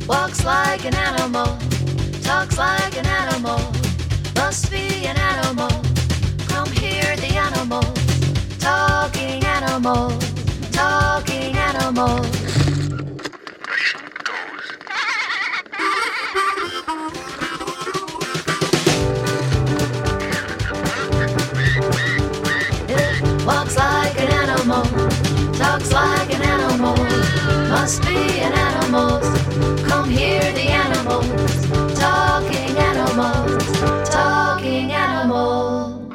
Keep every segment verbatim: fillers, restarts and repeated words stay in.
Walks like an animal, talks like an animal, must be an animal. Come hear the animals, talking animals, talking animals. It walks like an animal, talks like an animal, must be an animal. Come hear the animals, talking animals, talking animals.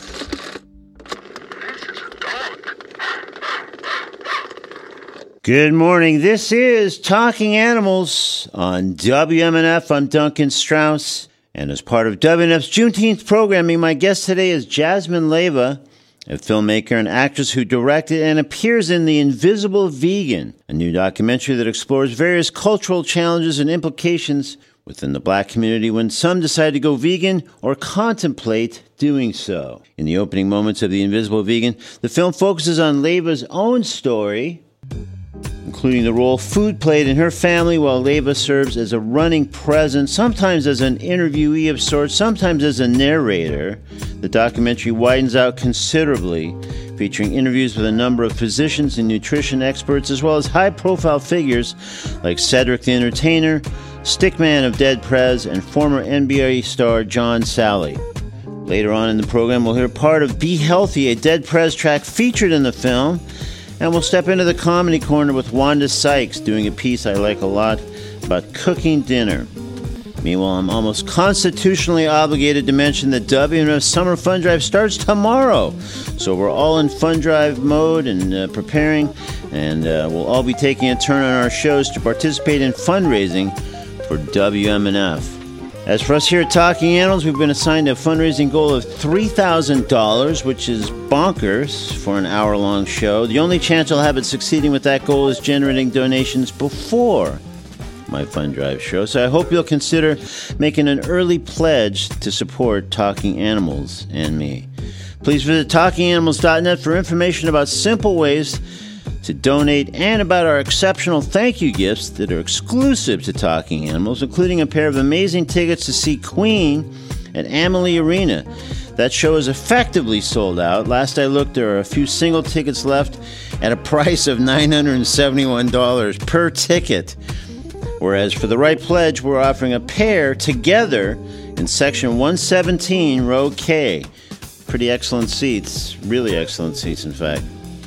Good morning. This is Talking Animals on W M N F. I'm Duncan Strauss. And as part of W M N F's Juneteenth programming, my guest today is Jasmine Leyva, a filmmaker and actress who directed and appears in The Invisible Vegan, a new documentary that explores various cultural challenges and implications within the black community when some decide to go vegan or contemplate doing so. In the opening moments of The Invisible Vegan, the film focuses on Leyva's own story, including the role food played in her family while Leyva serves as a running presence, sometimes as an interviewee of sorts, sometimes as a narrator. The documentary widens out considerably, featuring interviews with a number of physicians and nutrition experts, as well as high-profile figures like Cedric the Entertainer, stickman of Dead Prez, and former N B A star John Sally. Later on in the program, we'll hear part of Be Healthy, a Dead Prez track featured in the film, and we'll step into the comedy corner with Wanda Sykes doing a piece I like a lot about cooking dinner. Meanwhile, I'm almost constitutionally obligated to mention that W M N F Summer Fund Drive starts tomorrow. So we're all in Fund Drive mode and uh, preparing, and uh, we'll all be taking a turn on our shows to participate in fundraising for W M N F. As for us here at Talking Animals, we've been assigned a fundraising goal of three thousand dollars, which is bonkers for an hour-long show. The only chance I'll have at succeeding with that goal is generating donations before my Fund Drive show. So I hope you'll consider making an early pledge to support Talking Animals and me. Please visit talking animals dot net for information about simple ways to donate and about our exceptional thank you gifts that are exclusive to Talking Animals, including a pair of amazing tickets to see Queen at Amalie Arena. That show is effectively sold out. Last I looked, there are a few single tickets left at a price of nine hundred seventy-one dollars per ticket. Whereas for the right pledge, we're offering a pair together in section one seventeen, row K. Pretty excellent seats. Really excellent seats, in fact.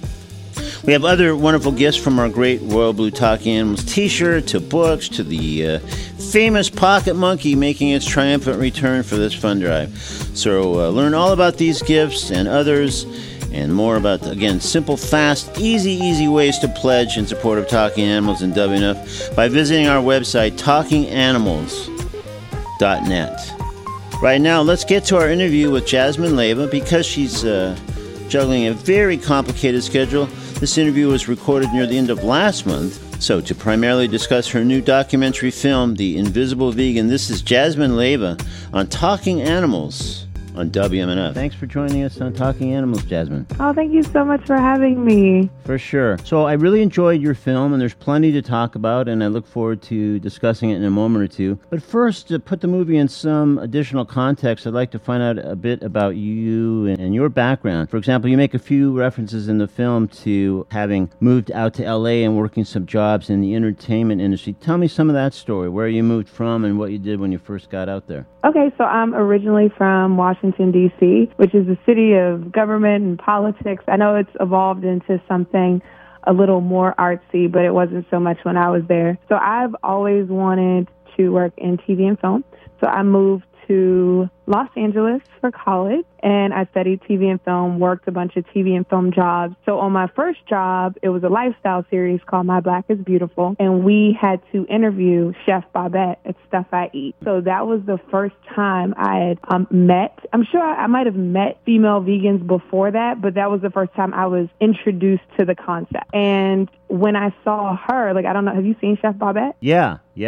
We have other wonderful gifts, from our great Royal Blue Talking Animals t-shirt to books to the uh, famous Pocket Monkey making its triumphant return for this fund drive. So uh, learn all about these gifts and others and more about, again, simple, fast, easy, easy ways to pledge in support of Talking Animals and W M N F by visiting our website, talking animals dot net. Right now, let's get to our interview with Jasmine Leyva. Because she's uh, juggling a very complicated schedule, this interview was recorded near the end of last month. So to primarily discuss her new documentary film, The Invisible Vegan, this is Jasmine Leyva on Talking Animals on W M N F. Thanks for joining us on Talking Animals, Jasmine. Oh, thank you so much for having me. For sure. So I really enjoyed your film, and there's plenty to talk about, and I look forward to discussing it in a moment or two. But first, to put the movie in some additional context, I'd like to find out a bit about you and, and your background. For example, you make a few references in the film to having moved out to L A and working some jobs in the entertainment industry. Tell me some of that story, where you moved from and what you did when you first got out there. Okay, so I'm originally from Washington, D C, which is a city of government and politics. I know it's evolved into something a little more artsy, but it wasn't so much when I was there. So I've always wanted to work in T V and film. So I moved to Los Angeles for college, and I studied T V and film, worked a bunch of T V and film jobs. So on my first job, it was a lifestyle series called My Black is Beautiful, and we had to interview Chef Babette at Stuff I Eat. So that was the first time I had um, met, I'm sure I, I might have met female vegans before that, but that was the first time I was introduced to the concept. And when I saw her, like, I don't know, have you seen Chef Babette? Yeah, yeah.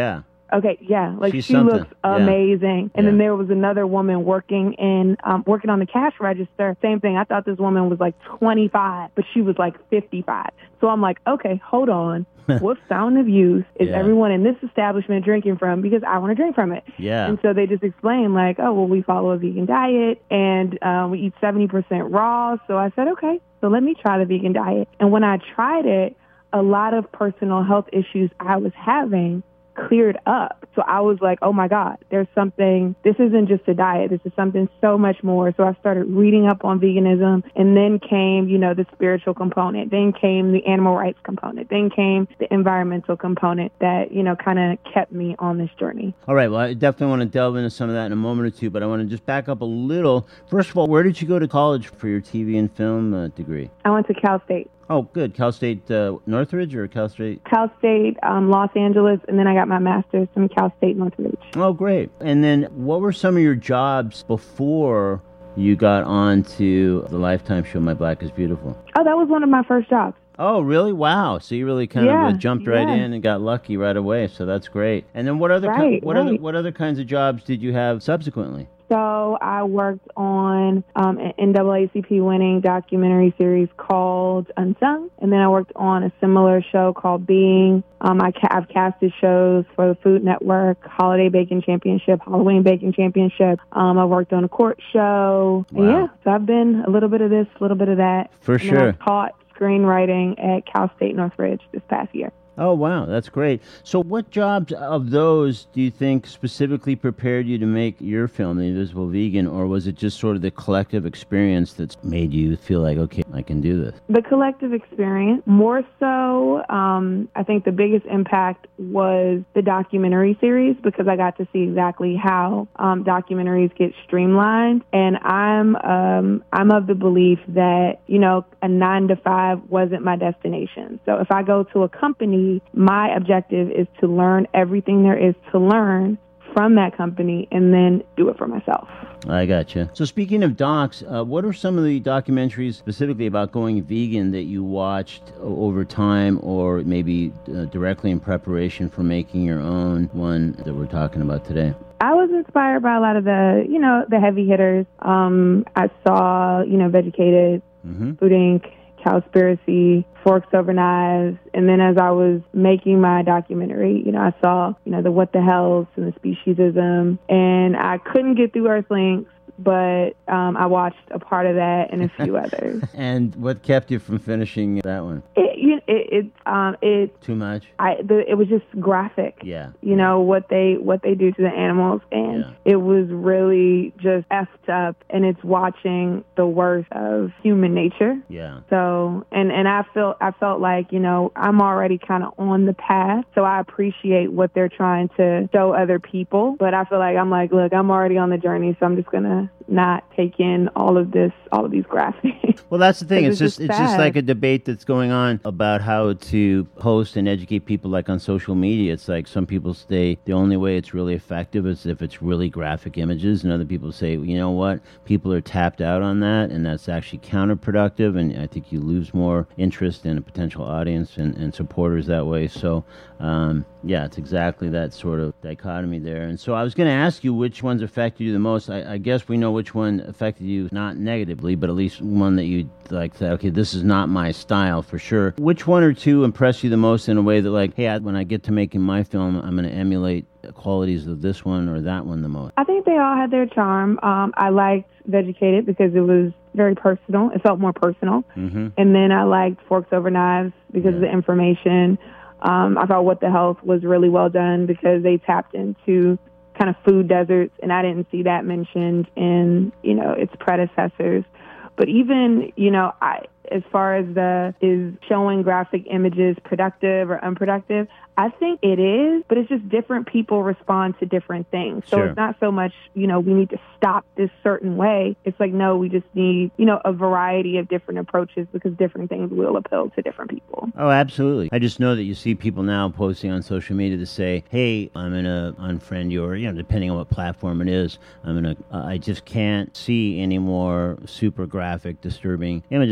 Okay, yeah, like She's she something. looks amazing. Yeah. And Yeah. then there was another woman working in um, working on the cash register. Same thing. I thought this woman was like twenty-five, but she was like fifty-five. So I'm like, okay, hold on. What fountain of youth is Yeah. everyone in this establishment drinking from? Because I want to drink from it. Yeah. And so they just explained like, oh, well, we follow a vegan diet and uh, we eat seventy percent raw. So I said, okay, so let me try the vegan diet. And when I tried it, a lot of personal health issues I was having cleared up. So I was like, oh my God, there's something, this isn't just a diet. This is something so much more. So I started reading up on veganism, and then came, you know, the spiritual component, then came the animal rights component, then came the environmental component that, you know, kind of kept me on this journey. All right. Well, I definitely want to delve into some of that in a moment or two, but I want to just back up a little. First of all, where did you go to college for your T V and film uh, degree? I went to Cal State. Oh, good. Cal State uh, Northridge or Cal State? Cal State, um, Los Angeles, and then I got my master's from Cal State Northridge. Oh, great. And then what were some of your jobs before you got on to the Lifetime show, My Black is Beautiful? Oh, that was one of my first jobs. Oh, really? Wow. So you really kind Yeah, of uh, jumped right yeah. in and got lucky right away. So that's great. And then what other ki- Right, what right. other what other kinds of jobs did you have subsequently? So I worked on um, an N double A C P winning documentary series called Unsung, and then I worked on a similar show called Being. Um, I ca- I've casted shows for the Food Network, Holiday Baking Championship, Halloween Baking Championship. Um, I worked on a court show. And Wow. yeah, so I've been a little bit of this, a little bit of that. For and then sure. I taught screenwriting at Cal State Northridge this past year. Oh, wow. That's great. So what jobs of those do you think specifically prepared you to make your film, The Invisible Vegan, or was it just sort of the collective experience that's made you feel like, okay, I can do this? The collective experience. More so, um, I think the biggest impact was the documentary series, because I got to see exactly how um, documentaries get streamlined. And I'm um, I'm of the belief that, you know, a nine to five wasn't my destination. So if I go to a company, my objective is to learn everything there is to learn from that company and then do it for myself. I gotcha. So speaking of docs, uh, what are some of the documentaries specifically about going vegan that you watched o- over time, or maybe uh, directly in preparation for making your own one that we're talking about today? I was inspired by a lot of the, you know, the heavy hitters. Um, I saw, you know, Vegucated, Mm-hmm. Food Incorporated, Cowspiracy, Forks Over Knives, and then as I was making my documentary, you know, I saw, you know, the What the Hells and the Speciesism, and I couldn't get through Earthlings, but um, I watched a part of that and a few others. And what kept you from finishing that one? It, you, it, it, um, it, Too much? I, the, it was just graphic. Yeah. You know, what they what they do to the animals, and Yeah. it was really just effed up, and it's watching the worst of human nature. Yeah. So, and and I felt I felt like, you know, I'm already kind of on the path, so I appreciate what they're trying to show other people, but I feel like I'm like, look, I'm already on the journey, so I'm just gonna not take in all of this, all of these graphics. Well, that's the thing. It's It's just just it's just sad. like a debate that's going on about how to post and educate people, like on social media. It's like some people say the only way it's really effective is if it's really graphic images, and other people say, you know what, people are tapped out on that, and that's actually counterproductive, and I think you lose more interest in a potential audience and, and supporters that way. So, um, yeah, it's exactly that sort of dichotomy there. And so I was going to ask you which ones affected you the most. I, I guess we know which one affected you, not negatively, but at least one that you like said, okay, this is not my style for sure. Which one or two impressed you the most in a way that, like, hey, I, when I get to making my film, I'm going to emulate qualities of this one or that one the most? I think they all had their charm. Um, I liked Vegucated because it was very personal. It felt more personal. Mm-hmm. And then I liked Forks Over Knives because of Yeah. the information. Um, I thought What the Health was really well done because they tapped into kind of food deserts, and I didn't see that mentioned in, you know, its predecessors. But even, you know, I, as far as the is showing graphic images productive or unproductive, I think it is, but it's just different people respond to different things. So Sure. it's not so much, you know, we need to stop this certain way. It's like, no, we just need, you know, a variety of different approaches because different things will appeal to different people. Oh, absolutely. I just know that you see people now posting on social media to say, hey, I'm going to unfriend you, or, you know, depending on what platform it is, I'm going to, uh, I just can't see any more super graphic, disturbing images, because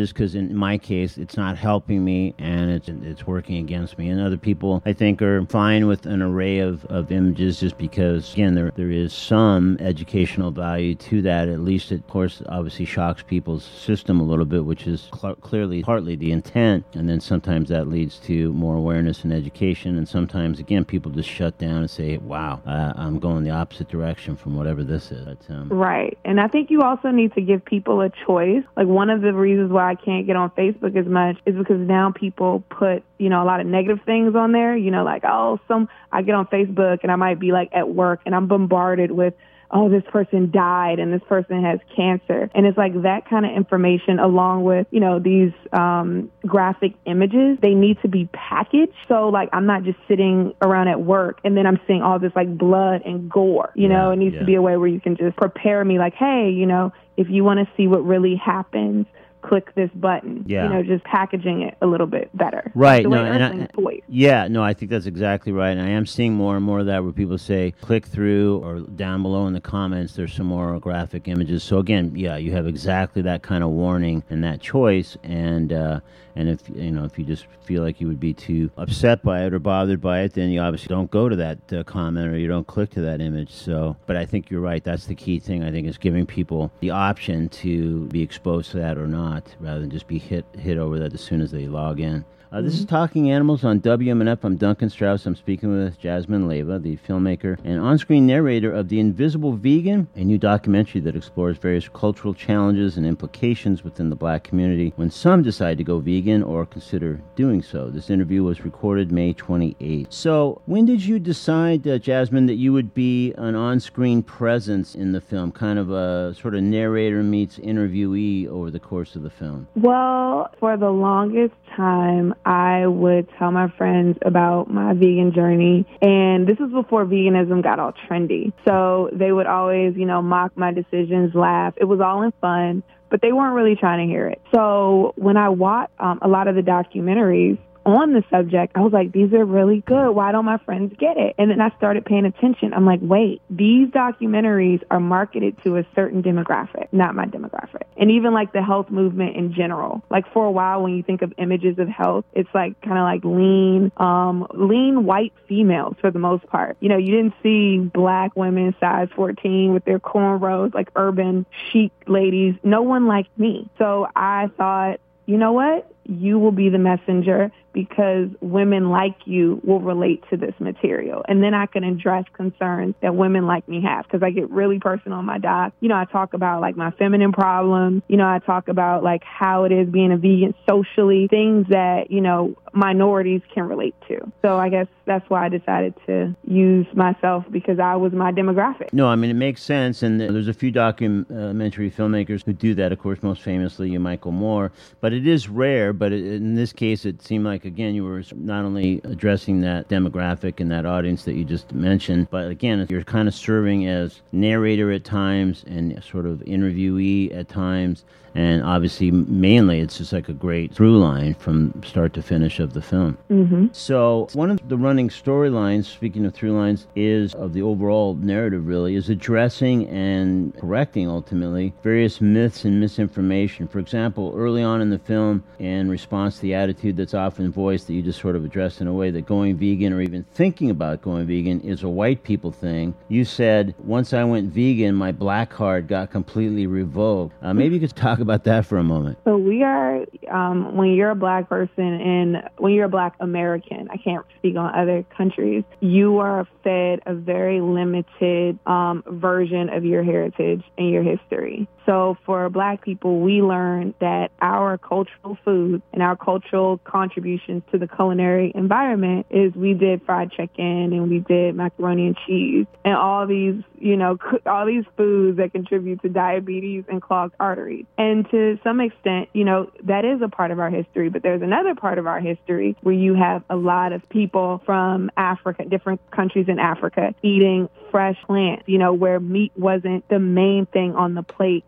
in my case, it's not helping me, and it's it's working against me. And other people, I think, are fine with an array of, of images just because, again, there there is some educational value to that. At least it, of course, obviously shocks people's system a little bit, which is cl- clearly partly the intent. And then sometimes that leads to more awareness and education. And sometimes, again, people just shut down and say, wow, uh, I'm going the opposite direction from whatever this is. But, um, right. And I think you also need to give people a choice. Like, one of the reasons why I can't get on Facebook as much is because now people put, you know, a lot of negative things on there. You know, like, oh, some I get on Facebook and I might be like at work and I'm bombarded with, oh, this person died and this person has cancer. And it's like that kind of information along with, you know, these um, graphic images, they need to be packaged. So like, I'm not just sitting around at work and then I'm seeing all this like blood and gore, you yeah, know, it needs yeah. to be a way where you can just prepare me like, hey, you know, if you want to see what really happens, click this button. Yeah. You know, just packaging it a little bit better. Right. The no, way and I, toys. Yeah, no, I think that's exactly right. And I am seeing more and more of that where people say, click through, or down below in the comments, there's some more graphic images. So again, yeah, you have exactly that kind of warning and that choice. And uh, and if you know if you just feel like you would be too upset by it or bothered by it, then you obviously don't go to that uh, comment or you don't click to that image. So, but I think you're right. That's the key thing. I think is giving people the option to be exposed to that or not, rather than just be hit hit over that as soon as they log in. Uh, this is Talking Animals on W M N F. I'm Duncan Strauss. I'm speaking with Jasmine Leyva, the filmmaker and on-screen narrator of The Invisible Vegan, a new documentary that explores various cultural challenges and implications within the black community when some decide to go vegan or consider doing so. This interview was recorded May twenty-eighth. So when did you decide, uh, Jasmine, that you would be an on-screen presence in the film, kind of a sort of narrator meets interviewee over the course of the film? Well, for the longest time, I would tell my friends about my vegan journey. And this was before veganism got all trendy. So they would always, you know, mock my decisions, laugh. It was all in fun, but they weren't really trying to hear it. So when I watched um, a lot of the documentaries on the subject, I was like, these are really good. Why don't my friends get it? And then I started paying attention. I'm like, wait, these documentaries are marketed to a certain demographic, not my demographic. And even like the health movement in general. Like for a while, when you think of images of health, it's like kind of like lean, um, lean white females for the most part. You know, you didn't see black women size fourteen with their cornrows, like urban chic ladies. No one liked me. So I thought, you know what? You will be the messenger because women like you will relate to this material. And then I can address concerns that women like me have, because I get really personal on my doc. You know, I talk about like my feminine problems. You know, I talk about like how it is being a vegan socially, things that, you know, minorities can relate to. So I guess that's why I decided to use myself, because I was my demographic. No, I mean, it makes sense. And there's a few documentary filmmakers who do that. Of course, most famously, Michael Moore. But it is rare. But in this case, it seemed like, again, you were not only addressing that demographic and that audience that you just mentioned, but again, you're kind of serving as narrator at times and sort of interviewee at times. And obviously, mainly, it's just like a great through line from start to finish of the film. Mm-hmm. So one of the running storylines, speaking of through lines, is of the overall narrative, really, is addressing and correcting, ultimately, various myths and misinformation. For example, early on in the film, in response to the attitude that's often voiced that you just sort of addressed in a way that going vegan or even thinking about going vegan is a white people thing, you said, once I went vegan, my black card got completely revoked. Uh, maybe you could talk about that for a moment. So we are, um, when you're a black person and when you're a black American, I can't speak on other countries, you are fed a very limited um, version of your heritage and your history. So for black people, we learned that our cultural food and our cultural contributions to the culinary environment is we did fried chicken and we did macaroni and cheese and all these, you know, all these foods that contribute to diabetes and clogged arteries. And to some extent, you know, that is a part of our history, but there's another part of our history where you have a lot of people from Africa, different countries in Africa, eating fresh plants, you know, where meat wasn't the main thing on the plate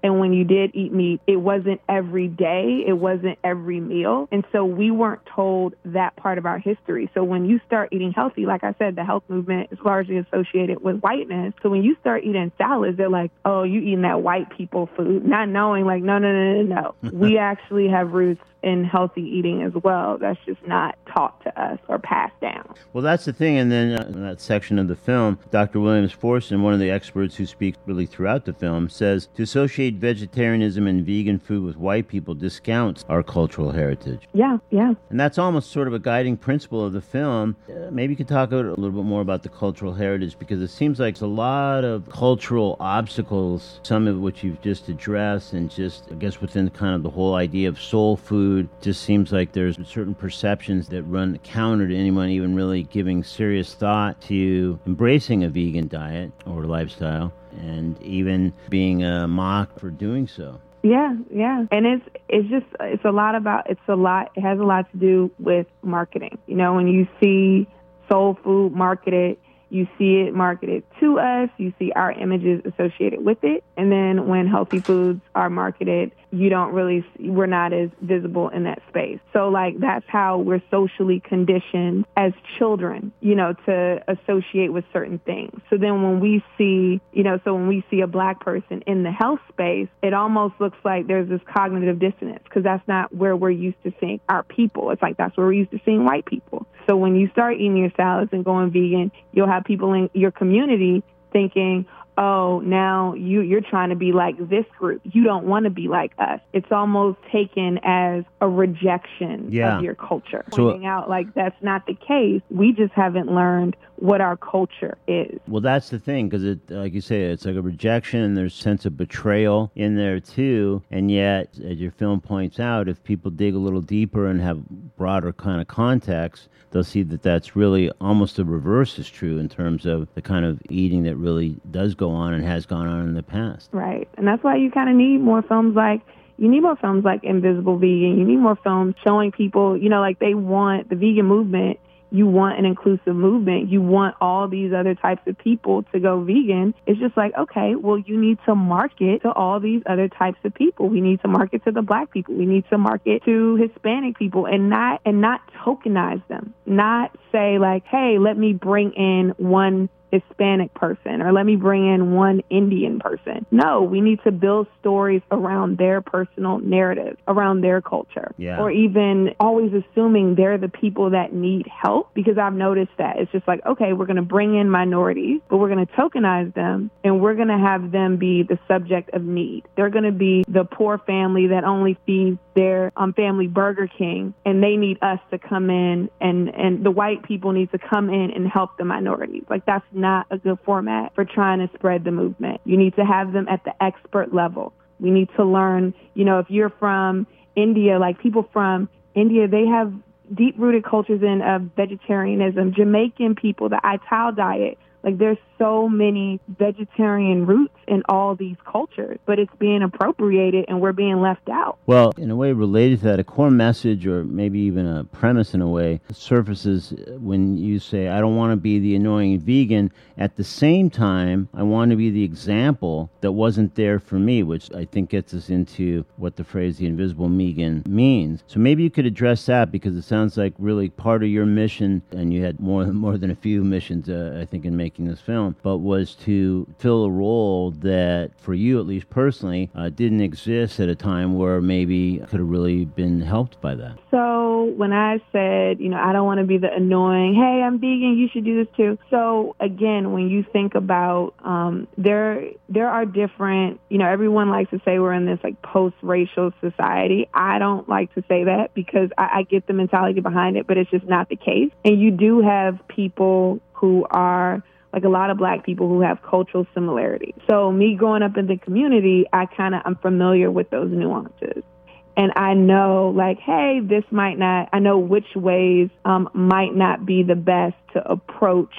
And when you did eat meat, it wasn't every day. It wasn't every meal. And so we weren't told that part of our history. So when you start eating healthy, like I said, the health movement is largely associated with whiteness. So when you start eating salads, they're like, oh, you eating that white people food, not knowing like, no, no, no, no, no. We actually have roots in healthy eating as well. That's just not taught to us or passed down. Well, that's the thing. And then uh, in that section of the film, Doctor Williams Forson, one of the experts who speaks really throughout the film, says to associate vegetarianism and vegan food with white people discounts our cultural heritage. Yeah, yeah. And that's almost sort of a guiding principle of the film. Uh, maybe you could talk a little bit more about the cultural heritage, because it seems like there's a lot of cultural obstacles, some of which you've just addressed, and just, I guess, within kind of the whole idea of soul food. Just seems like there's certain perceptions that run counter to anyone even really giving serious thought to embracing a vegan diet or lifestyle, and even being uh, mocked for doing so. Yeah, yeah. And it's it's just, it's a lot about, it's a lot, it has a lot to do with marketing. You know, when you see soul food marketed, you see it marketed to us, you see our images associated with it. And then when healthy foods are marketed, you don't really, we're not as visible in that space. So like, that's how we're socially conditioned as children, you know, to associate with certain things. So then when we see, you know, so when we see a black person in the health space, it almost looks like there's this cognitive dissonance, because that's not where we're used to seeing our people. It's like, that's where we're used to seeing white people. So when you start eating your salads and going vegan, you'll have people in your community thinking, oh, now you, you're trying to be like this group. You don't want to be like us. It's almost taken as a rejection yeah. of your culture. So, pointing out like that's not the case. We just haven't learned what our culture is. Well, that's the thing, because it, like you say, it's like a rejection, and there's a sense of betrayal in there too. And yet, as your film points out, if people dig a little deeper and have broader kind of context, they'll see that that's really almost the reverse is true in terms of the kind of eating that really does go on and has gone on in the past. Right. And that's why you kind of need more films like, you need more films like Invisible Vegan. You need more films showing people, you know, like they want the vegan movement. You want an inclusive movement. You want all these other types of people to go vegan. It's just like, okay, well, you need to market to all these other types of people. We need to market to the black people. We need to market to Hispanic people, and not and not tokenize them. Not say like, hey, let me bring in one Hispanic person, or let me bring in one Indian person. No, we need to build stories around their personal narrative, around their culture, yeah. or even always assuming they're the people that need help, because I've noticed that it's just like, okay, we're going to bring in minorities, but we're going to tokenize them, and we're going to have them be the subject of need. They're going to be the poor family that only feeds their um, family Burger King, and they need us to come in, and, and the white people need to come in and help the minorities. Like, that's not a good format for trying to spread the movement. You need to have them at the expert level. We need to learn, you know, if you're from India, like people from India, they have deep-rooted cultures in uh, vegetarianism. Jamaican people, the Ital diet, like there's so many vegetarian roots in all these cultures, but it's being appropriated and we're being left out. Well, in a way related to that, a core message, or maybe even a premise in a way, surfaces when you say, I don't want to be the annoying vegan. At the same time, I want to be the example that wasn't there for me, which I think gets us into what the phrase the invisible vegan means. So maybe you could address that, because it sounds like really part of your mission, and you had more, more than a few missions, uh, I think, in making this film, but was to fill a role that, for you at least personally, uh, didn't exist at a time where maybe could have really been helped by that. So when I said, you know, I don't want to be the annoying, hey, I'm vegan, you should do this too. So again, when you think about, um, there, there are different, you know, everyone likes to say we're in this like post-racial society. I don't like to say that, because I, I get the mentality behind it, but it's just not the case. And you do have people who are like a lot of black people who have cultural similarities. So me growing up in the community, I kind of, I'm familiar with those nuances. And I know like, hey, this might not, I know which ways um, might not be the best to approach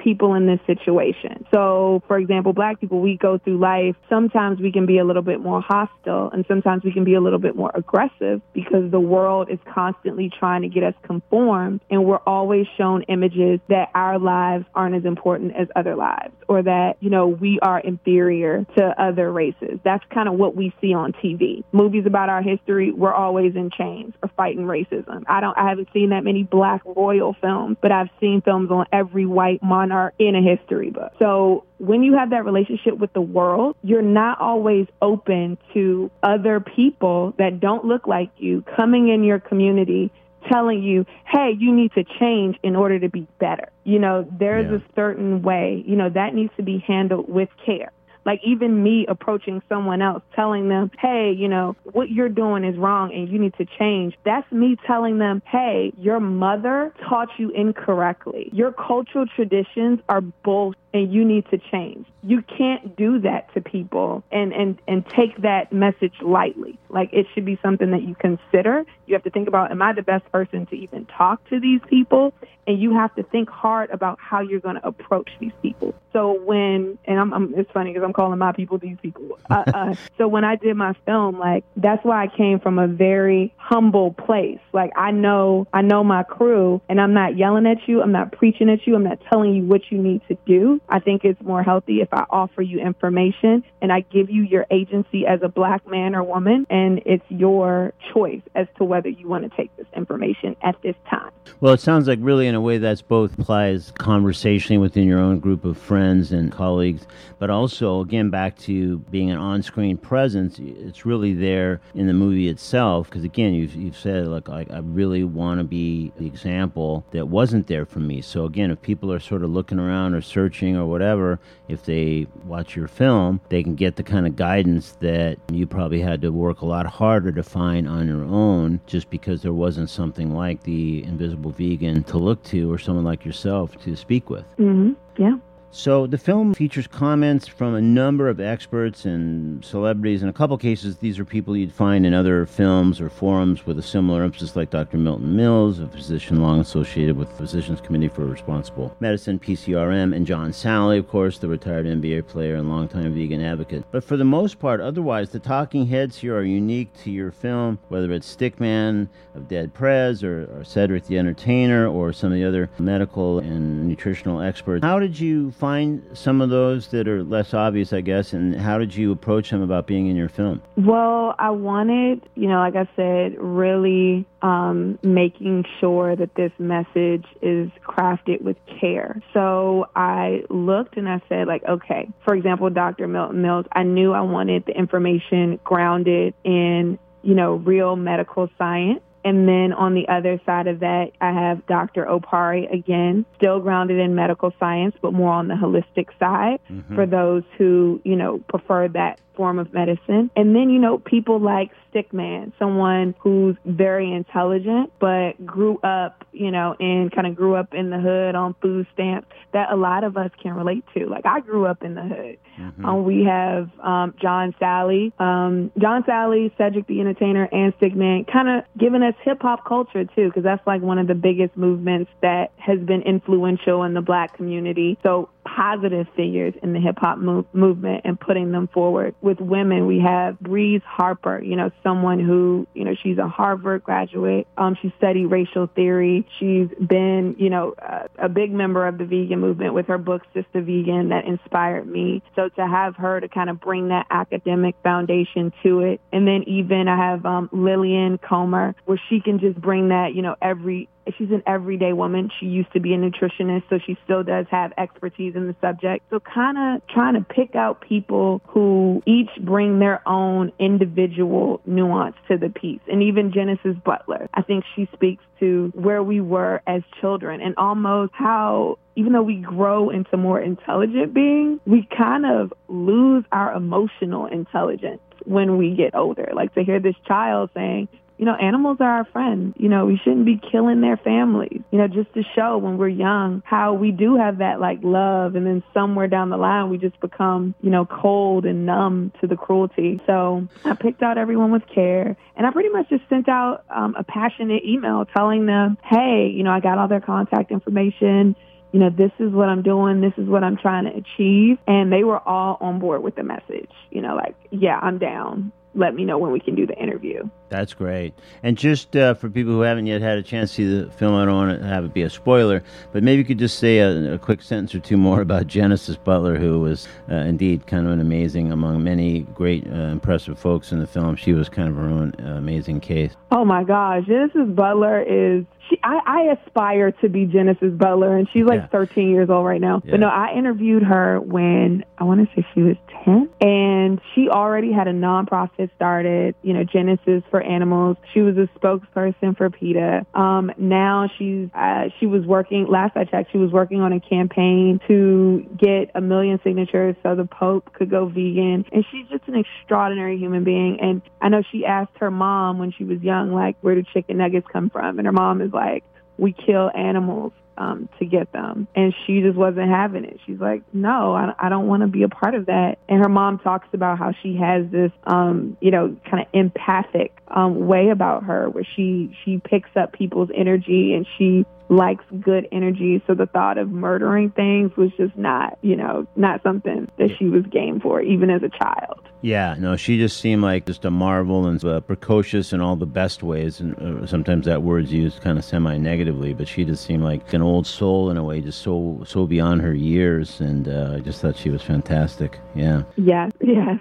people in this situation. So, for example, Black people, we go through life. Sometimes we can be a little bit more hostile, and sometimes we can be a little bit more aggressive because the world is constantly trying to get us conformed, and we're always shown images that our lives aren't as important as other lives, or that, you know, we are inferior to other races. That's kind of what we see on T V. Movies about our history, we're always in chains or fighting racism. I don't, I haven't seen that many Black royal films, but I've seen films on every white monarch in a history book. So when you have that relationship with the world, you're not always open to other people that don't look like you coming in your community telling you, hey, you need to change in order to be better. You know, there's Yeah. a certain way, you know, that needs to be handled with care. Like even me approaching someone else, telling them, hey, you know, what you're doing is wrong and you need to change. That's me telling them, hey, your mother taught you incorrectly. Your cultural traditions are bullshit and you need to change. You can't do that to people and, and, and take that message lightly. Like it should be something that you consider. You have to think about, am I the best person to even talk to these people? And you have to think hard about how you're going to approach these people. So when, and I'm, I'm it's funny because I'm calling my people these people. Uh, uh, so when I did my film, like that's why I came from a very humble place. Like I know, I know my crew, and I'm not yelling at you. I'm not preaching at you. I'm not telling you what you need to do. I think it's more healthy if I offer you information and I give you your agency as a Black man or woman, and it's your choice as to whether you want to take this information at this time. Well, it sounds like really in a way that's both applies conversationally within your own group of friends and colleagues, but also, again, back to being an on-screen presence. It's really there in the movie itself, because, again, you've, you've said, like, I, I really want to be the example that wasn't there for me. So, again, if people are sort of looking around or searching or whatever, if they watch your film, they can get the kind of guidance that you probably had to work a lot harder to find on your own, just because there wasn't something like the Invisible Vegan to look to, or someone like yourself to speak with. Mm-hmm. Yeah. So the film features comments from a number of experts and celebrities. In a couple cases, these are people you'd find in other films or forums with a similar emphasis, like Doctor Milton Mills, a physician long associated with the Physicians Committee for Responsible Medicine, P C R M, and John Salley, of course, the retired N B A player and longtime vegan advocate. But for the most part, otherwise, the talking heads here are unique to your film, whether it's Stickman of Dead Prez or, or Cedric the Entertainer or some of the other medical and nutritional experts. How did you find find some of those that are less obvious, I guess, and how did you approach them about being in your film? Well, I wanted, you know, like I said, really um, making sure that this message is crafted with care. So I looked and I said, like, okay, for example, Doctor Milton Mills, I knew I wanted the information grounded in, you know, real medical science. And then on the other side of that, I have Doctor Opari, again, still grounded in medical science, but more on the holistic side mm-hmm. for those who, you know, prefer that form of medicine. And then, you know, people like Stickman, someone who's very intelligent, but grew up, you know, and kind of grew up in the hood on food stamps that a lot of us can relate to. Like, I grew up in the hood. Mm-hmm. Um, we have um, John Salley, um, John Salley, Cedric the Entertainer, and Stickman kind of giving us hip-hop culture, too, because that's like one of the biggest movements that has been influential in the Black community. So positive figures in the hip-hop move, movement and putting them forward. With women, we have Breeze Harper, you know, someone who, you know, she's a Harvard graduate. Um, she studied racial theory. She's been, you know, uh, a big member of the vegan movement with her book, Sister Vegan, that inspired me. So to have her to kind of bring that academic foundation to it. And then even I have um, Lillian Comer, where she can just bring that, you know, every she's an everyday woman. She used to be a nutritionist, so she still does have expertise in the subject. So kind of trying to pick out people who each bring their own individual nuance to the piece. And even Genesis Butler, I think she speaks to where we were as children and almost how, even though we grow into more intelligent beings, we kind of lose our emotional intelligence when we get older. Like to hear this child saying, you know, animals are our friends. You know, we shouldn't be killing their families. You know, just to show when we're young how we do have that, like, love. And then somewhere down the line, we just become, you know, cold and numb to the cruelty. So I picked out everyone with care. And I pretty much just sent out um, a passionate email telling them, hey, you know, I got all their contact information. You you know, this is what I'm doing. This is what I'm trying to achieve. And they were all on board with the message, you know, like, yeah, I'm down. Let me know when we can do the interview. That's great. And just uh, for people who haven't yet had a chance to see the film, I don't want to have it be a spoiler, but maybe you could just say a, a quick sentence or two more about Genesis Butler, who was uh, indeed kind of an amazing, among many great, uh, impressive folks in the film. She was kind of her own uh, amazing case. Oh, my gosh. Genesis Butler is... She, I, I aspire to be Genesis Butler, and she's like yeah. thirteen years old right now. Yeah. But no, I interviewed her when, I want to say she was ten, and she already had a nonprofit started, you know, Genesis for Animals. She was a spokesperson for PETA. Um, now she's, uh, she was working, last I checked, she was working on a campaign to get a million signatures so the Pope could go vegan. And she's just an extraordinary human being. And I know she asked her mom when she was young, like, where do chicken nuggets come from? And her mom is like, we kill animals um, to get them. And she just wasn't having it. She's like, no, I, I don't want to be a part of that. And her mom talks about how she has this, um, you know, kind of empathic um, way about her where she, she picks up people's energy and she likes good energy. So the thought of murdering things was just not, you know, not something that she was game for, even as a child. Yeah, no, she just seemed like just a marvel and uh, precocious in all the best ways. And uh, sometimes that word's used kind of semi-negatively, but she just seemed like an old soul in a way, just so so beyond her years. And uh, I just thought she was fantastic. Yeah. Yes, yes.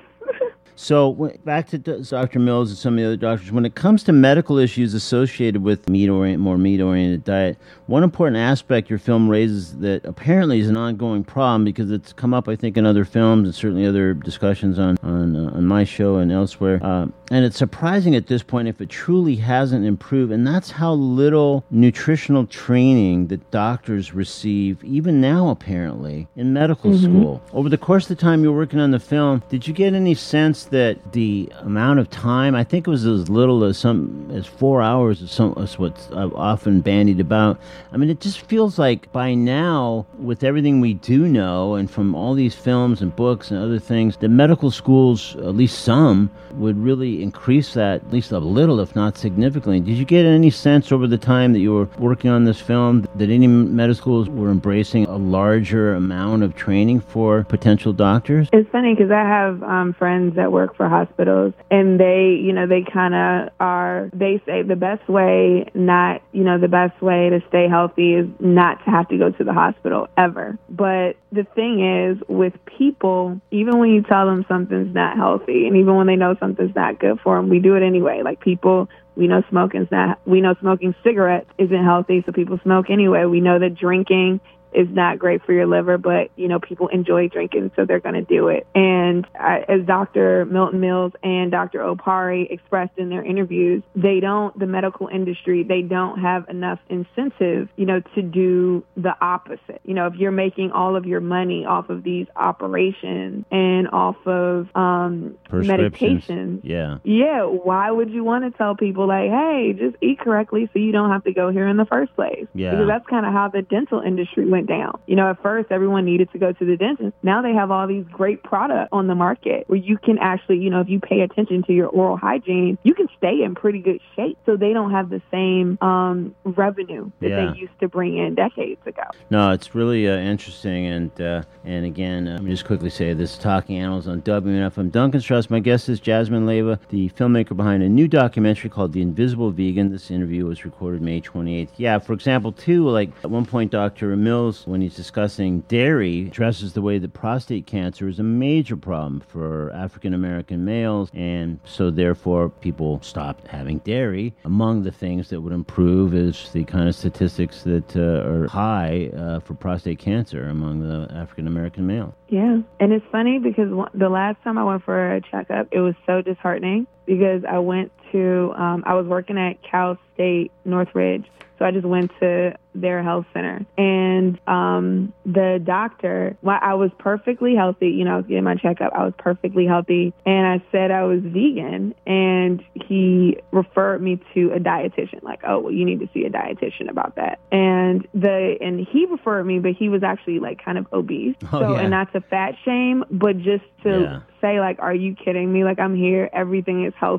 So back to Doctor Mills and some of the other doctors, when it comes to medical issues associated with meat orient, more meat-oriented diet, one important aspect your film raises that apparently is an ongoing problem because it's come up, I think, in other films and certainly other discussions on on, uh, on my show and elsewhere. Uh, and it's surprising at this point if it truly hasn't improved, and that's how little nutritional training that doctors receive, even now apparently, in medical mm-hmm. school. Over the course of the time you were working on the film, did you get any sense that the amount of time, I think it was as little as some as four hours is, some, is what's often bandied about. I mean, it just feels like by now, with everything we do know, and from all these films and books and other things, the medical schools, at least some, would really increase that at least a little, if not significantly. Did you get any sense over the time that you were working on this film that any medical schools were embracing a larger amount of training for potential doctors? It's funny because I have um, friends that work for hospitals, and they, you know, they kind of are, they say the best way, not, you know, the best way to stay healthy is not to have to go to the hospital ever. But the thing is, with people, even when you tell them something's not healthy, and even when they know something's not good for them, we do it anyway. Like people, we know smoking's not, we know smoking cigarettes isn't healthy, so people smoke anyway. We know that drinking is not great for your liver, but, you know, people enjoy drinking, so they're going to do it. And uh, as Doctor Milton Mills and Doctor Opari expressed in their interviews, they don't, the medical industry, they don't have enough incentive, you know, to do the opposite. You know, if you're making all of your money off of these operations and off of um, medications, yeah, yeah, why would you want to tell people, like, hey, just eat correctly so you don't have to go here in the first place? Yeah. Because that's kind of how the dental industry went down. You know, at first everyone needed to go to the dentist. Now they have all these great products on the market where you can actually, you know, if you pay attention to your oral hygiene, you can stay in pretty good shape. So they don't have the same um, revenue that yeah. they used to bring in decades ago. No, it's really uh, interesting. And uh, and again, let me just quickly say this is Talking Animals on W N F. I'm Duncan Strauss. My guest is Jasmine Leyva, the filmmaker behind a new documentary called The Invisible Vegan. This interview was recorded May twenty-eighth. Yeah, for example, too, like at one point, Doctor Mills, when he's discussing dairy, addresses the way that prostate cancer is a major problem for African-American males, and so therefore people stopped having dairy. Among the things that would improve is the kind of statistics that uh, are high uh, for prostate cancer among the African-American males. Yeah, and it's funny because the last time I went for a checkup, it was so disheartening because I went to, um, I was working at Cal State Northridge, so I just went to their health center. And um, the doctor, well, I was perfectly healthy. You know, I was getting my checkup. I was perfectly healthy. And I said I was vegan. And he referred me to a dietitian. Like, oh, well, you need to see a dietitian about that. And the and he referred me, but he was actually, like, kind of obese. Oh, so, yeah. And not to fat shame, but just to yeah. say, like, are you kidding me? Like, I'm here. Everything is healthy.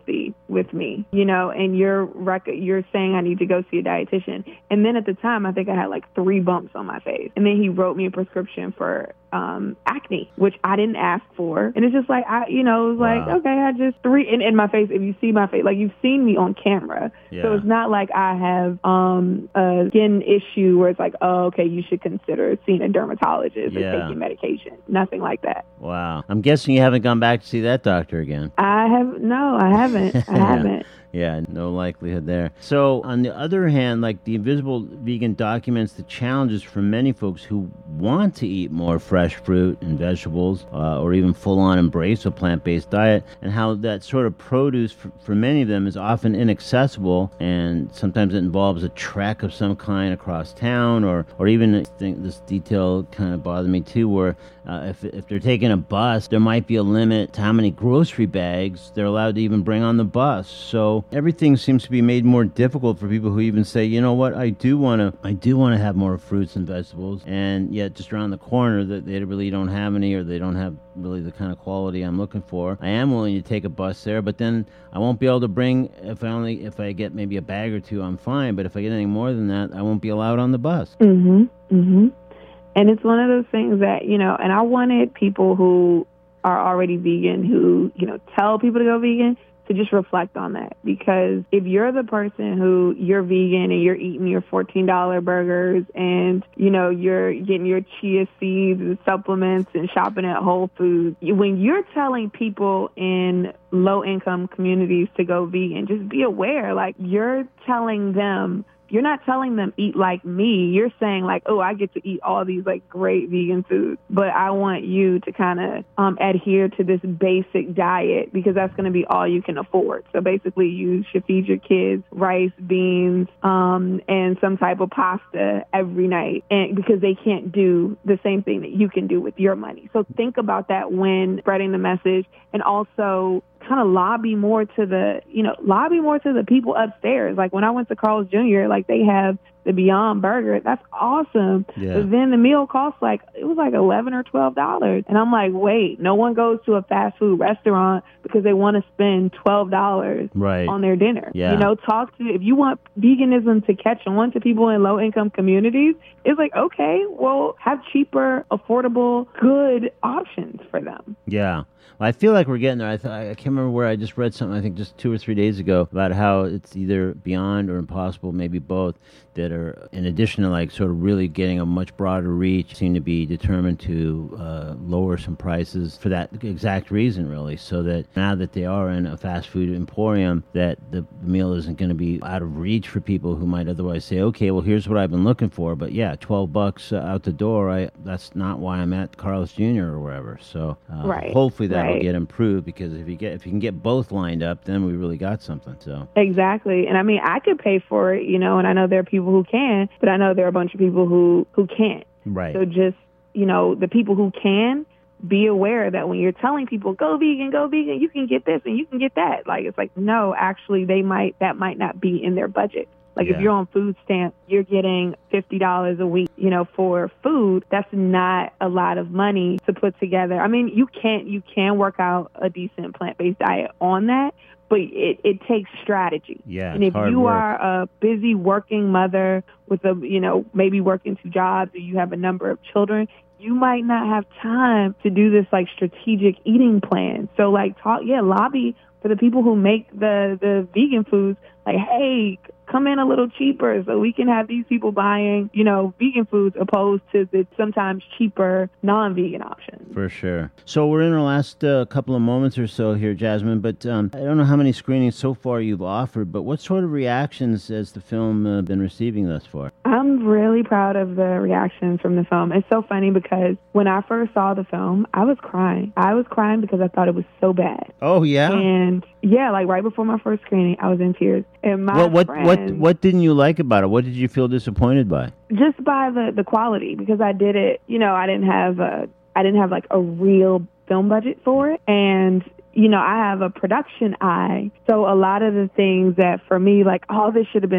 with me, you know, and you're rec- you're saying I need to go see a dietitian. And then at the time, I think I had like three bumps on my face. And then he wrote me a prescription for um, acne, which I didn't ask for. And it's just like, I, you know, it was like, Wow. okay, I just three in, in my face. If you see my face, like you've seen me on camera. Yeah. So it's not like I have um, a skin issue where it's like, oh, okay, you should consider seeing a dermatologist Yeah. or taking medication. Nothing like that. Wow. I'm guessing you haven't gone back to see that doctor again. I have, no, I haven't. I Yeah. haven't. Yeah, no likelihood there. So, on the other hand, like the Invisible Vegan documents the challenges for many folks who want to eat more fresh fruit and vegetables, uh, or even full-on embrace a plant-based diet, and how that sort of produce for, for many of them is often inaccessible, and sometimes it involves a trek of some kind across town, or or even I think this detail kind of bothered me too, where uh, if if they're taking a bus, there might be a limit to how many grocery bags they're allowed to even bring on the bus. So everything seems to be made more difficult for people who even say, you know what, I do want to, I do want to have more fruits and vegetables, and yet just around the corner that they really don't have any, or they don't have really the kind of quality I'm looking for. I am willing to take a bus there, but then I won't be able to bring, if I only, if I get maybe a bag or two, I'm fine. But if I get anything more than that, I won't be allowed on the bus. Mm-hmm. Mm-hmm. And it's one of those things that, you know, and I wanted people who are already vegan, who, you know, tell people to go vegan, to just reflect on that. Because if you're the person who you're vegan and you're eating your fourteen dollar burgers and, you know, you're getting your chia seeds and supplements and shopping at Whole Foods, when you're telling people in low income communities to go vegan, just be aware, like you're telling them, you're not telling them eat like me. You're saying like, oh, I get to eat all these like great vegan foods, but I want you to kind of um, adhere to this basic diet because that's going to be all you can afford. So basically you should feed your kids rice, beans, um, and some type of pasta every night, and because they can't do the same thing that you can do with your money. So think about that when spreading the message, and also kind of lobby more to the, you know, lobby more to the people upstairs. Like when I went to Carl's Junior, like they have the Beyond Burger. That's awesome. Yeah. But then the meal costs like, it was like eleven or twelve dollars. And I'm like, wait, no one goes to a fast food restaurant because they want to spend twelve dollars Right. on their dinner. Yeah. You know, talk to, if you want veganism to catch on to people in low income communities, it's like, okay, well, have cheaper, affordable, good options for them. Yeah. Well, I feel like we're getting there. I, th- I can't remember where I just read something, I think just two or three days ago, about how it's either Beyond or Impossible, maybe both, that are, in addition to like sort of really getting a much broader reach, seem to be determined to uh, lower some prices for that exact reason, really, so that now that they are in a fast food emporium, that the meal isn't going to be out of reach for people who might otherwise say, okay, well, here's what I've been looking for, but yeah, twelve bucks uh, out the door, I that's not why I'm at Carl's Junior or wherever. So uh, Right. hopefully that'll Right. get improved, because if you get if you can get both lined up, then we really got something. So Exactly. And I mean, I could pay for it, you know, and I know there are people who can, but I know there are a bunch of people who, who can't. right. So just, you know, the people who can, be aware that when you're telling people, go vegan, go vegan, you can get this and you can get that. Like, it's like, no, actually, they might, that might not be in their budget. Like, Yeah. if you're on food stamps, you're getting fifty dollars a week, you know, for food. That's not a lot of money to put together. I mean, you can't, you can work out a decent plant-based diet on that, but it, it takes strategy. Yeah, And it's if hard you work. are a busy working mother with a, you know, maybe working two jobs, or you have a number of children, you might not have time to do this like strategic eating plan. So like talk, yeah, lobby for the people who make the, the vegan foods, like, hey, come in a little cheaper so we can have these people buying, you know, vegan foods opposed to the sometimes cheaper non-vegan options. For sure. So we're in our last uh, couple of moments or so here, Jasmine, but um, I don't know how many screenings so far you've offered, but what sort of reactions has the film uh, been receiving thus far? I'm really proud of the reactions from the film. It's so funny because when I first saw the film, I was crying. I was crying because I thought it was so bad. Oh, yeah? And yeah, like right before my first screening, I was in tears. And my What what, friends, what what didn't you like about it? What did you feel disappointed by? just by the, the quality, because I did it, you know, I didn't have a, I didn't have like a real film budget for it. And, you know, I have a production eye. So a lot of the things that for me, like, oh, this should have been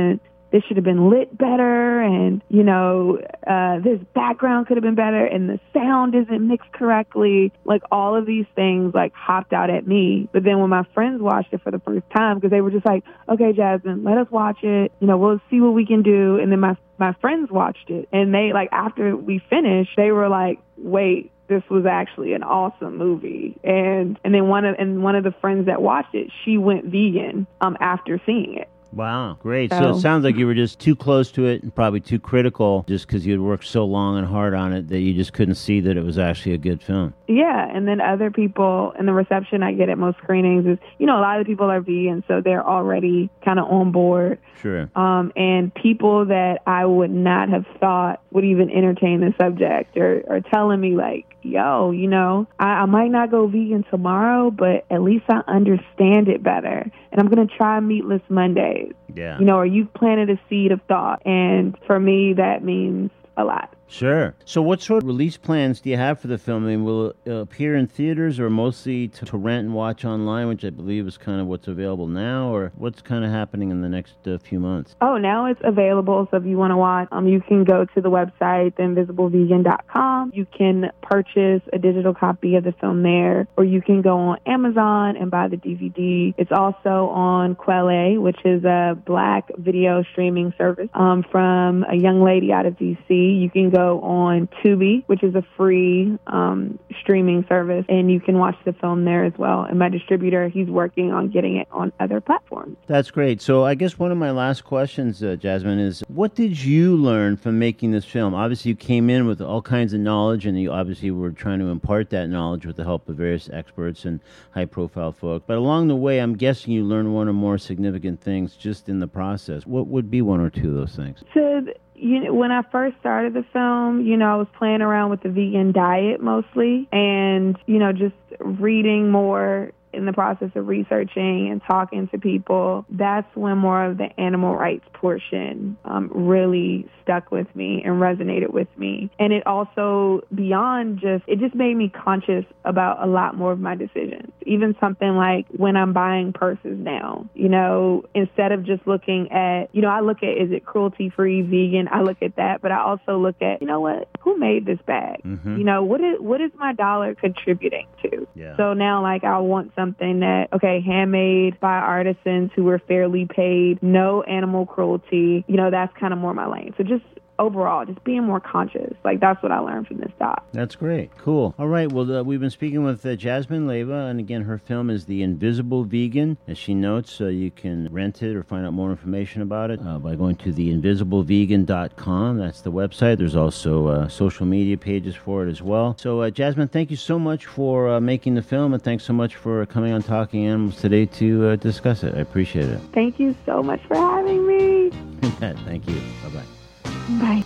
this should have been lit better, and, you know, uh, this background could have been better, and the sound isn't mixed correctly. Like, all of these things, like, hopped out at me. But then when my friends watched it for the first time, because they were just like, okay, Jasmine, let us watch it. You know, we'll see what we can do. And then my my friends watched it, and they, like, after we finished, they were like, wait, this was actually an awesome movie. And and then one of and one of the friends that watched it, she went vegan um after seeing it. Wow, great. So, So it sounds like you were just too close to it and probably too critical just because you had worked so long and hard on it that you just couldn't see that it was actually a good film. Yeah, and then other people, and the reception I get at most screenings is, you know, a lot of the people are vegan, so they're already kind of on board. Sure. Um, and people that I would not have thought would even entertain the subject are, are telling me, like, yo, you know, I, I might not go vegan tomorrow, but at least I understand it better. And I'm going to try meatless Mondays. Yeah. You know, or you've planted a seed of thought. And for me, that means a lot. Sure. So what sort of release plans do you have for the film? I mean, will it uh, appear in theaters or mostly to, to rent and watch online, which I believe is kind of what's available now, or what's kind of happening in the next uh, few months? Oh, now it's available. So if you want to watch, um, you can go to the website, the invisible vegan dot com. You can purchase a digital copy of the film there, or you can go on Amazon and buy the D V D. It's also on Quelle, which is a black video streaming service um, from a young lady out of D C. You can go on Tubi, which is a free um, streaming service, and you can watch the film there as well. And my distributor, he's working on getting it on other platforms. That's great. So I guess one of my last questions, uh, Jasmine, is what did you learn from making this film? Obviously, you came in with all kinds of knowledge, and you obviously were trying to impart that knowledge with the help of various experts and high-profile folk. But along the way, I'm guessing you learned one or more significant things just in the process. What would be one or two of those things? So, you know, when I first started the film, you know, I was playing around with the vegan diet mostly, and, you know, just reading more in the process of researching and talking to people. That's when more of the animal rights portion um, really stuck with me and resonated with me. And it also, beyond just, it just made me conscious about a lot more of my decisions. Even something like when I'm buying purses now, you know, instead of just looking at, you know, I look at, is it cruelty-free, vegan? I look at that, but I also look at, you know what, who made this bag? Mm-hmm. You know, what is, what is my dollar contributing to? Yeah. So now, like, I want something that, okay, handmade by artisans who were fairly paid, no animal cruelty, you know, that's kind of more my lane. So just overall, just being more conscious. Like, that's what I learned from this doc. That's great. Cool. All right. Well, uh, we've been speaking with uh, Jasmine Leyva, and again, her film is The Invisible Vegan. As she notes, uh, you can rent it or find out more information about it uh, by going to the invisible vegan dot com. That's the website. There's also uh, social media pages for it as well. So, uh, Jasmine, thank you so much for uh, making the film, and thanks so much for coming on Talking Animals today to uh, discuss it. I appreciate it. Thank you so much for having me. Thank you. Bye-bye. Bye.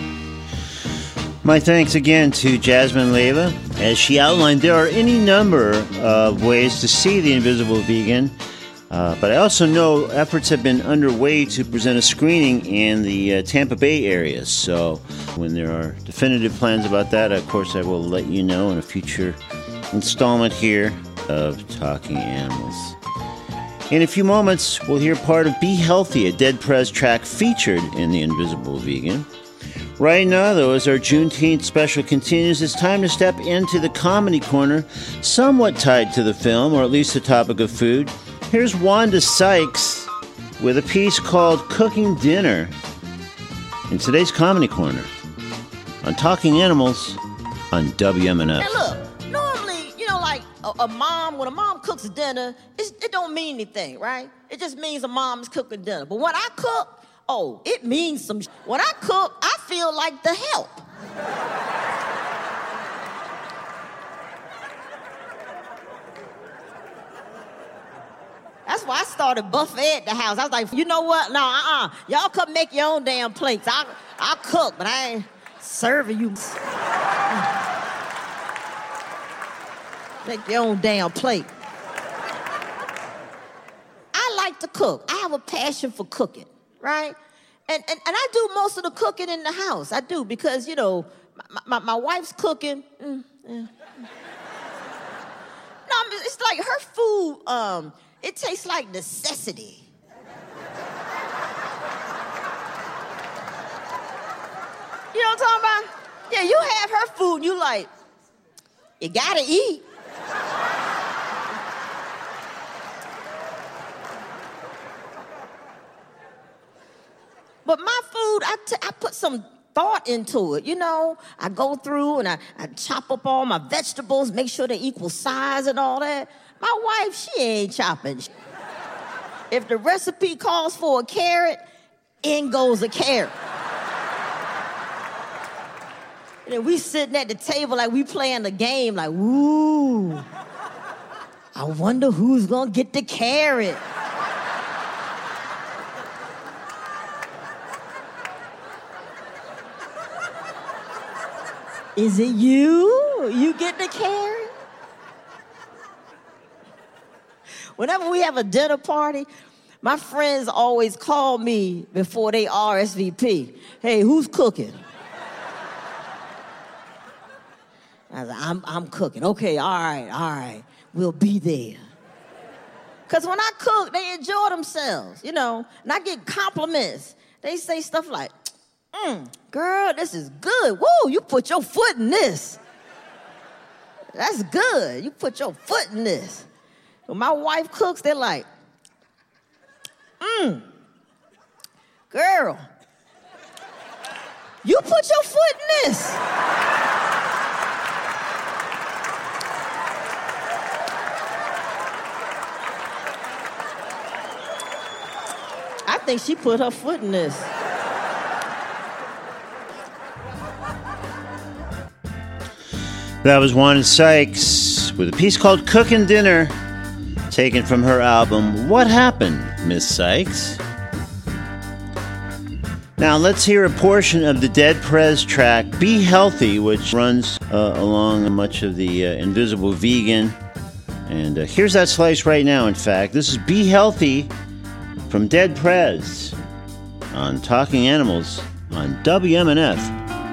My thanks again to Jasmine Leyva. As she outlined, there are any number of ways to see The Invisible Vegan, uh, but I also know efforts have been underway to present a screening in the uh, Tampa Bay area. So when there are definitive plans about that, of course, I will let you know in a future installment here of Talking Animals. In a few moments, we'll hear part of Be Healthy, a Dead Prez track featured in The Invisible Vegan. Right now, though, as our Juneteenth special continues, it's time to step into the comedy corner, somewhat tied to the film, or at least the topic of food. Here's Wanda Sykes with a piece called Cooking Dinner in today's Comedy Corner on Talking Animals on W M N F. Hey, look. A, a mom, when a mom cooks dinner, it's, it don't mean anything, right? It just means a mom is cooking dinner. But when I cook, oh, it means some sh- When I cook, I feel like the help. That's why I started buffet at the house. I was like, you know what? No, uh-uh. Y'all come make your own damn plates. I'll, I'll cook, but I ain't serving you. Make your own damn plate. I like to cook. I have a passion for cooking, right? And, and, and I do most of the cooking in the house. I do because, you know, my, my, my wife's cooking. Mm, yeah. No, I mean, it's like her food, um, it tastes like necessity. You know what I'm talking about? Yeah, you have her food and you like, you gotta eat. But my food, I, t- I put some thought into it, you know. I go through and I, I chop up all my vegetables, make sure they equal size and all that. My wife, she ain't chopping. If the recipe calls for a carrot, in goes a carrot. And then we sitting at the table like we playing the game, like, ooh, I wonder who's gonna get the carrot. Is it you? You get the carrot? Whenever we have a dinner party, my friends always call me before they R S V P. Hey, who's cooking? I was like, I'm, I'm cooking. Okay, all right, all right. We'll be there. Because when I cook, they enjoy themselves, you know, and I get compliments. They say stuff like, mm, girl, this is good. Woo, you put your foot in this. That's good. You put your foot in this. When my wife cooks, they're like, mm, girl, you put your foot in this. I think she put her foot in this. That was Wanda Sykes with a piece called Cookin' Dinner, taken from her album, What Happened, Miss Sykes? Now let's hear a portion of the Dead Prez track, Be Healthy, which runs uh, along much of the uh, Invisible Vegan. And uh, here's that slice right now, in fact. This is Be Healthy from Dead Prez on Talking Animals on W M N F.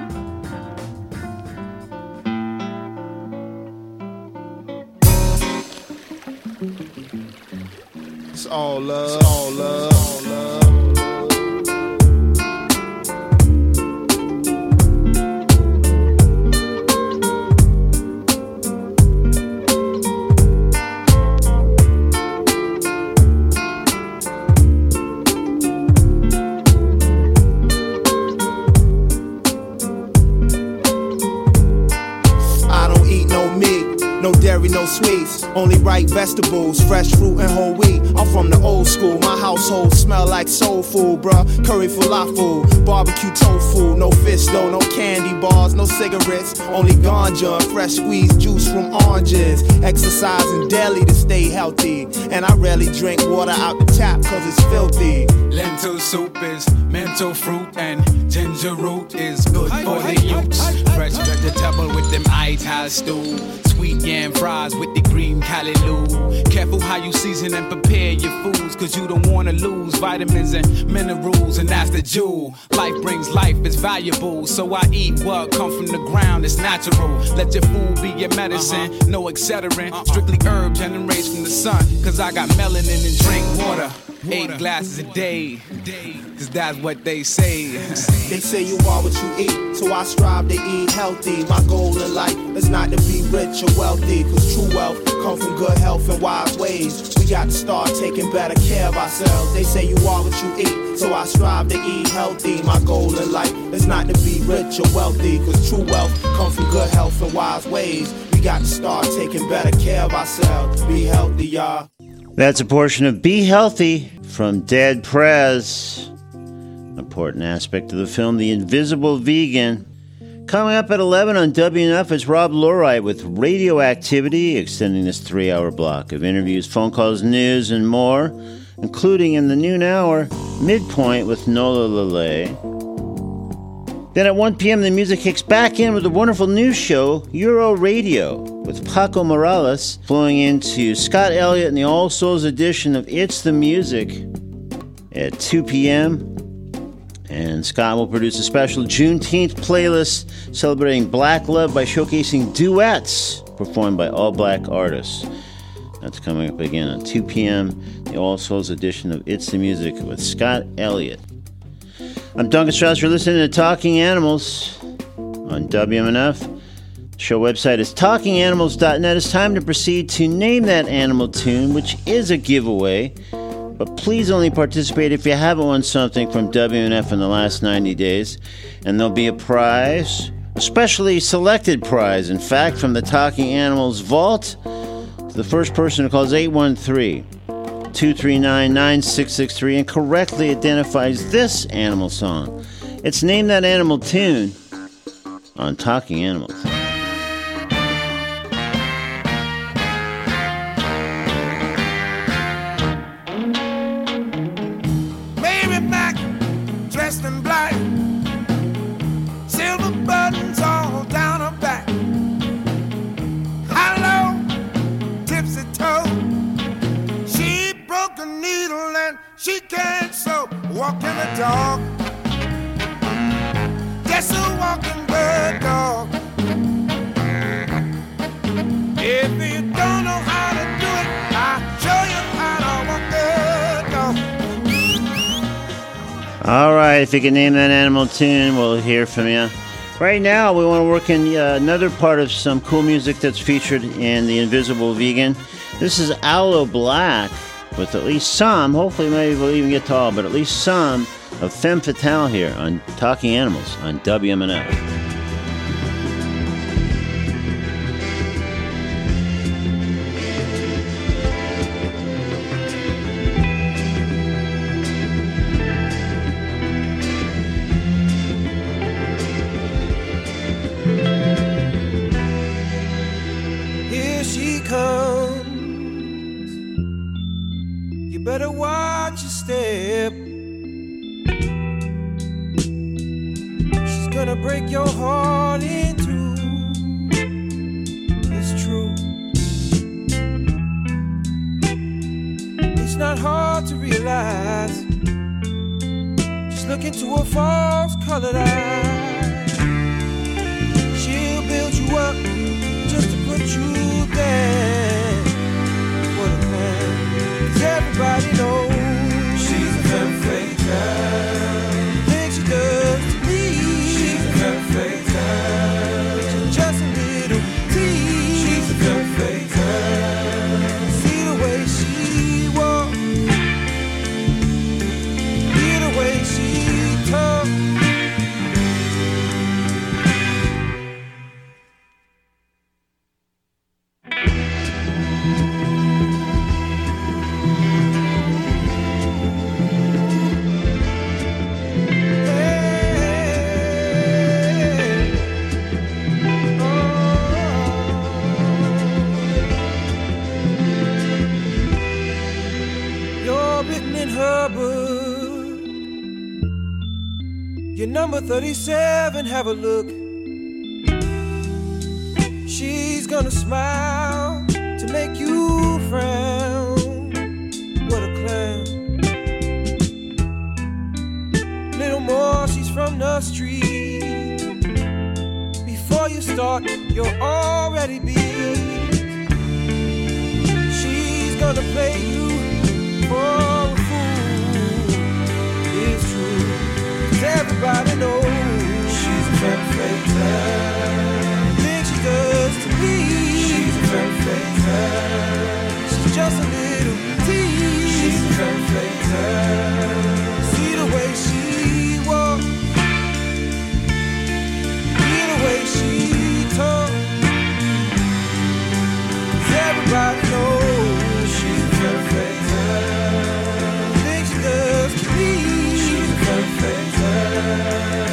It's all love, it's all love, all love. No dairy, no sweets, only ripe vegetables, fresh fruit and whole wheat. I'm from the old school, my household smell like soul food, bruh. Curry falafel, barbecue tofu, no fish though, no candy bars, no cigarettes, only ganja, fresh squeezed juice from oranges. Exercising daily to stay healthy, and I rarely drink water out the tap cause it's filthy. Lentil soup is mental fruit and ginger root is good for the youths. Fresh vegetable with them Ital stew. Sweet yam fries with the green callaloo. Careful how you season and prepare your foods, cause you don't wanna lose vitamins and minerals, and that's the jewel. Life brings life, it's valuable, so I eat what come from the ground, it's natural. Let your food be your medicine, uh-huh. No accelerant, uh-uh. Strictly herb generates from the sun, cause I got melanin and drink water. Eight glasses a day, cause that's what they say. They say you are what you eat, so I strive to eat healthy. My goal in life is not to be rich or wealthy, cause true wealth comes from good health and wise ways. We got to start taking better care of ourselves. They say you are what you eat, so I strive to eat healthy. My goal in life is not to be rich or wealthy, cause true wealth comes from good health and wise ways. We got to start taking better care of ourselves. Be healthy, y'all. That's a portion of Be Healthy from Dead Prez. An important aspect of the film, The Invisible Vegan. Coming up at eleven on W N F is Rob Lorite with Radioactivity, extending this three-hour block of interviews, phone calls, news, and more, including in the noon hour, Midpoint with Nola Lele. Then at one p.m. the music kicks back in with a wonderful news show, Euro Radio, with Paco Morales, flowing into Scott Elliott and the All Souls edition of It's the Music at two p.m. And Scott will produce a special Juneteenth playlist celebrating Black love by showcasing duets performed by all black artists. That's coming up again at two p.m., the All Souls edition of It's the Music with Scott Elliott. I'm Duncan Strauss. You're listening to Talking Animals on W M N F. Show website is talking animals dot net. It's time to proceed to name that animal tune, which is a giveaway. But please only participate if you haven't won something from W M N F in the last ninety days. And there'll be a prize, a specially selected prize, in fact, from the Talking Animals Vault. The first person who calls eight one three, two three nine, nine six six three and correctly identifies this animal song. It's Name That Animal Tune on Talking Animals. Mary Mac, dressed in black, silver buttons all down her back. Hello, tipsy toe. She broke a needle and she can't sew. Walking the dog, just a walking bird dog. If you don't know how to do it, I'll show you how to walk the dog. All right, if you can name that animal tune, we'll hear from you. Right now, we want to work in uh, another part of some cool music that's featured in The Invisible Vegan. This is Aloe Blacc with at least some, hopefully maybe we'll even get to all, but at least some of Femme Fatale here on Talking Animals on W M N F. Here she comes. You better watch your step. She's gonna break your heart in two. It's true. It's not hard to realize. Just look into her false colored eyes. She'll build you up just to put you down. What a man. 'Cause everybody knows she's a femme fatale. Things she does to me, she's a femme fatale. Just a little tease, she's a femme fatale. See the way she walks, hear the way she talks. You're written in her book. You're number thirty-seven, have a look. She's gonna smile to make you frown. What a clown. Little more, she's from the street. Before you start, you're already beat. She's gonna play you for a fool. It's true, 'cause everybody knows she's a femme fatale. Things she does to me, she's a femme fatale. She's just a little tease, she's a femme fatale. See the way she walks, hear the way she talks. 'Cause everybody knows she's a femme fatale. Things she does to me, she's a femme fatale.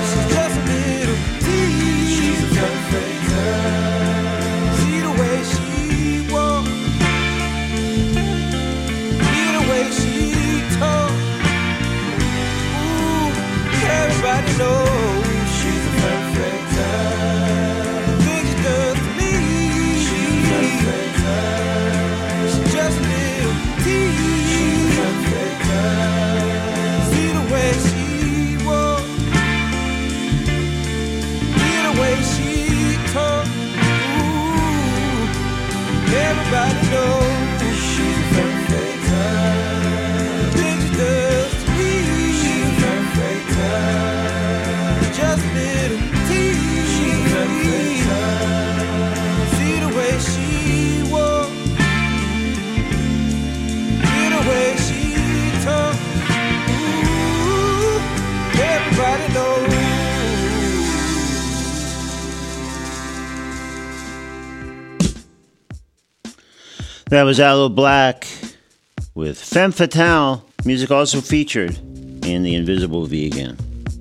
That was Aloe Black with Femme Fatale. Music also featured in The Invisible Vegan.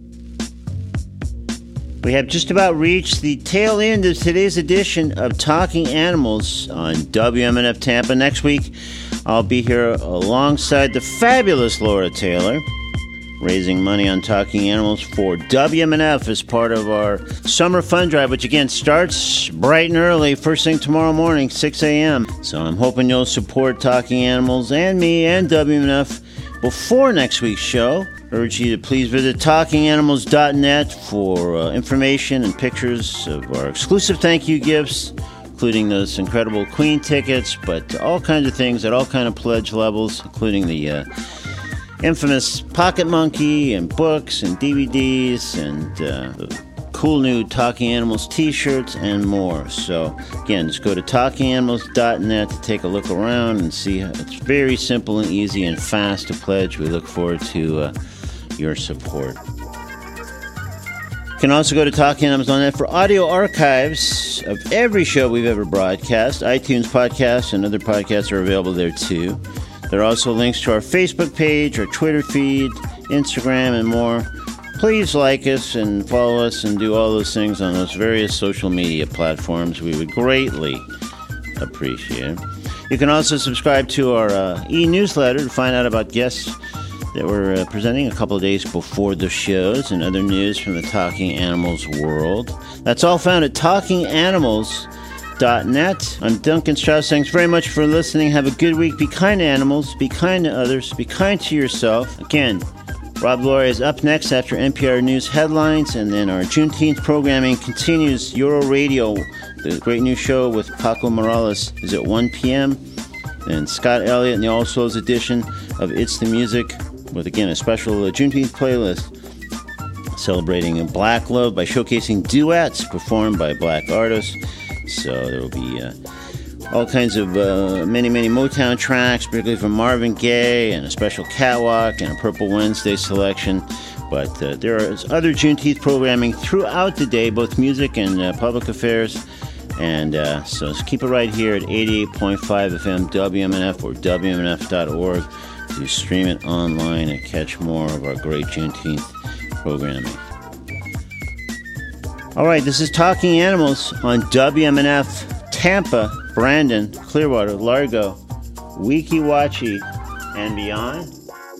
We have just about reached the tail end of today's edition of Talking Animals on W M N F Tampa. Next week, I'll be here alongside the fabulous Laura Taylor, raising money on Talking Animals for W M N F as part of our summer fund drive, which again starts bright and early, first thing tomorrow morning, six a.m. So I'm hoping you'll support Talking Animals and me and W M N F before next week's show. I urge you to please visit talking animals dot net for uh, information and pictures of our exclusive thank you gifts, including those incredible Queen tickets, but all kinds of things at all kinds of pledge levels, including the uh, infamous Pocket Monkey and books and D V Ds and uh, the cool new Talking Animals t-shirts and more. So again, just go to talking animals dot net to take a look around and see. It's very simple and easy and fast to pledge. We look forward to uh, your support. You can also go to Talking Animals dot net for audio archives of every show we've ever broadcast. iTunes podcasts and other podcasts are available there too. There are also links to our Facebook page, our Twitter feed, Instagram, and more. Please like us and follow us and do all those things on those various social media platforms. We would greatly appreciate it. You can also subscribe to our uh, e-newsletter to find out about guests that we're uh, presenting a couple of days before the shows and other news from the Talking Animals world. That's all found at talking animals dot net. I'm Duncan Strauss. Thanks very much for listening. Have a good week. Be kind to animals. Be kind to others. Be kind to yourself. Again, Rob Laurie is up next after N P R News headlines, and then our Juneteenth programming continues. Euro Radio, the great new show with Paco Morales, is at one p.m. And Scott Elliott in the All Souls edition of It's the Music, with, again, a special uh, Juneteenth playlist celebrating Black love by showcasing duets performed by Black artists. So there will be uh, all kinds of uh, many, many Motown tracks, particularly from Marvin Gaye, and a special Catwalk and a Purple Wednesday selection. But uh, there is other Juneteenth programming throughout the day, both music and uh, public affairs. And uh, so keep it right here at eighty-eight point five F M W M N F or W M N F dot org to stream it online and catch more of our great Juneteenth programming. All right, this is Talking Animals on W M N F Tampa, Brandon, Clearwater, Largo, Weeki Wachee, and beyond.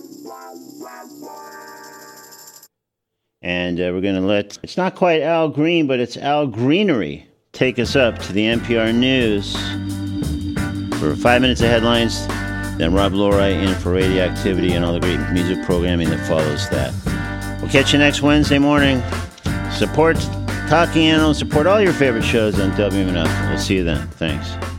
And uh, we're going to let, it's not quite Al Green, but it's Al Greenery, take us up to the N P R News for five minutes of headlines. Then Rob Laurie in for Radioactivity and all the great music programming that follows that. We'll catch you next Wednesday morning. Support Talking Animals, support all your favorite shows on W M N F. We'll see you then. Thanks.